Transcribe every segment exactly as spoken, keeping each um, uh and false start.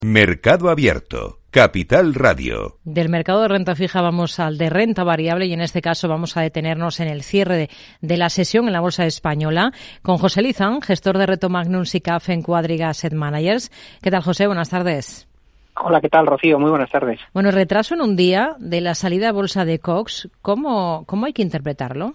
Mercado Abierto, Capital Radio. Del mercado de renta fija vamos al de renta variable y en este caso vamos a detenernos en el cierre de, de la sesión en la Bolsa Española con José Lizán, gestor de Reto Magnum SICAF en Quadriga Asset Managers. ¿Qué tal, José? Buenas tardes. Hola, ¿qué tal, Rocío? Muy buenas tardes. Bueno, retraso en un día de la salida a bolsa de Cox, ¿cómo, cómo hay que interpretarlo?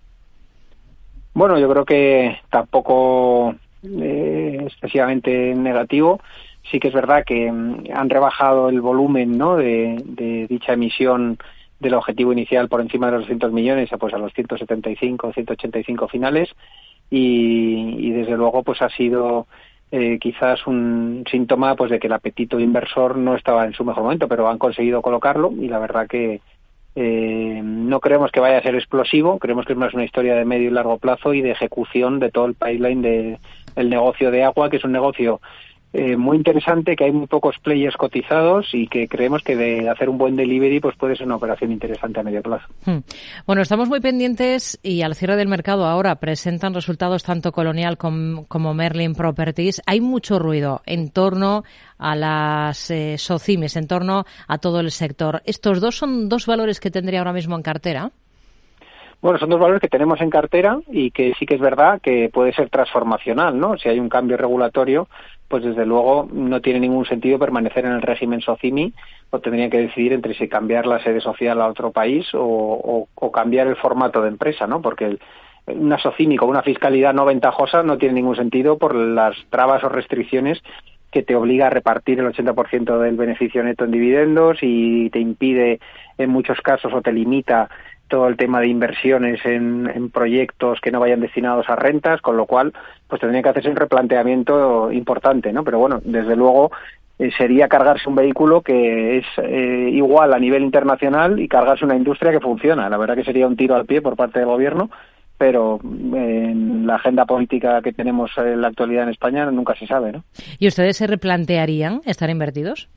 Bueno, yo creo que tampoco eh, excesivamente negativo. Sí que es verdad que han rebajado el volumen, ¿no?, de, de dicha emisión del objetivo inicial por encima de los doscientos millones, pues a los ciento setenta y cinco, ciento ochenta y cinco finales, y, y desde luego pues ha sido eh, quizás un síntoma pues de que el apetito inversor no estaba en su mejor momento, pero han conseguido colocarlo y la verdad que eh, no creemos que vaya a ser explosivo, creemos que es más una historia de medio y largo plazo y de ejecución de todo el pipeline de, del negocio de agua, que es un negocio Eh, muy interesante, que hay muy pocos players cotizados y que creemos que de hacer un buen delivery pues puede ser una operación interesante a medio plazo. Hmm. Bueno, estamos muy pendientes y al cierre del mercado ahora presentan resultados tanto Colonial com, como Merlin Properties. Hay mucho ruido en torno a las eh, SOCIMIs, en torno a todo el sector. ¿Estos dos son dos valores que tendría ahora mismo en cartera? Bueno, son dos valores que tenemos en cartera y que sí que es verdad que puede ser transformacional, ¿no? Si hay un cambio regulatorio, pues desde luego no tiene ningún sentido permanecer en el régimen SOCIMI, o tendrían que decidir entre si cambiar la sede social a otro país o, o, o cambiar el formato de empresa, ¿no? Porque el, una SOCIMI con una fiscalidad no ventajosa no tiene ningún sentido por las trabas o restricciones que te obliga a repartir el ochenta por ciento del beneficio neto en dividendos y te impide en muchos casos o te limita todo el tema de inversiones en, en proyectos que no vayan destinados a rentas, con lo cual pues tendría que hacerse un replanteamiento importante, ¿no? Pero bueno, desde luego eh, sería cargarse un vehículo que es eh, igual a nivel internacional y cargarse una industria que funciona. La verdad que sería un tiro al pie por parte del gobierno, pero en la agenda política que tenemos en la actualidad en España nunca se sabe, ¿no? ¿Y ustedes se replantearían estar invertidos?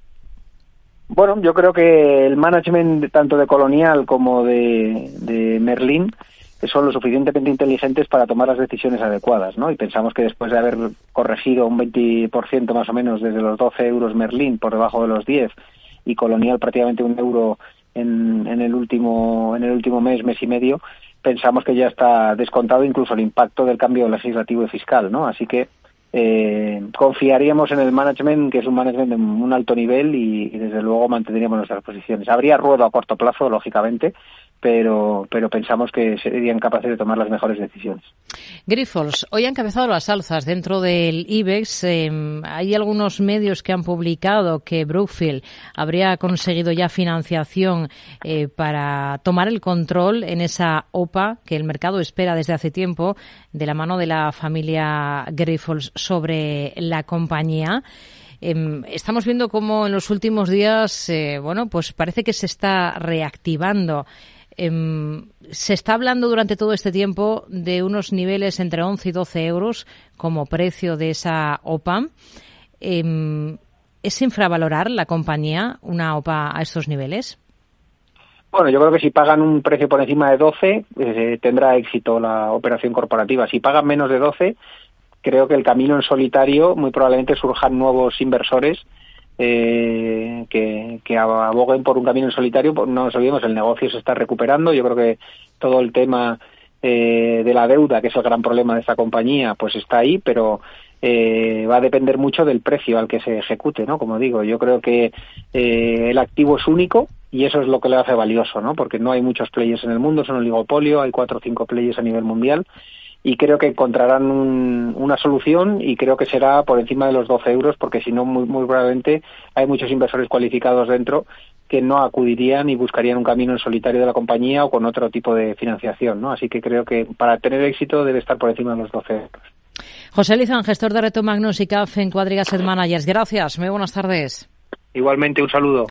Bueno, yo creo que el management tanto de Colonial como de, de Merlin son lo suficientemente inteligentes para tomar las decisiones adecuadas, ¿no? Y pensamos que después de haber corregido un veinte por ciento más o menos desde los doce euros Merlin por debajo de los diez y Colonial prácticamente un euro en, en el último en el último mes, mes y medio, pensamos que ya está descontado incluso el impacto del cambio legislativo y fiscal, ¿no? Así que Eh, confiaríamos en el management, que es un management de un alto nivel y, y desde luego mantendríamos nuestras posiciones. Habría ruedo a corto plazo, lógicamente, pero pero pensamos que serían capaces de tomar las mejores decisiones. Grifols, hoy han encabezado las alzas dentro del IBEX. Eh, hay algunos medios que han publicado que Brookfield habría conseguido ya financiación eh, para tomar el control en esa O P A que el mercado espera desde hace tiempo de la mano de la familia Grifols sobre la compañía. Eh, estamos viendo cómo en los últimos días, eh, bueno, pues parece que se está reactivando. Eh, se está hablando durante todo este tiempo de unos niveles entre once y doce euros como precio de esa O P A. Eh, ¿Es infravalorar la compañía una O P A a estos niveles? Bueno, yo creo que si pagan un precio por encima de doce, eh, tendrá éxito la operación corporativa. Si pagan menos de doce, creo que el camino en solitario, muy probablemente surjan nuevos inversores eh, que, que aboguen por un camino en solitario. No nos olvidemos, el negocio se está recuperando. Yo creo que todo el tema eh, de la deuda, que es el gran problema de esta compañía, pues está ahí, pero eh, va a depender mucho del precio al que se ejecute, ¿no? Como digo, yo creo que eh, el activo es único y eso es lo que le hace valioso, ¿no? Porque no hay muchos players en el mundo, es un oligopolio, hay cuatro o cinco players a nivel mundial. Y creo que encontrarán un, una solución y creo que será por encima de los doce euros porque si no muy, muy probablemente hay muchos inversores cualificados dentro que no acudirían y buscarían un camino en solitario de la compañía o con otro tipo de financiación, ¿no? Así que creo que para tener éxito debe estar por encima de los doce euros. José Lizán, gestor de Reto Magnum SICAF en Quadriga Asset Managers. Gracias, muy buenas tardes. Igualmente, un saludo.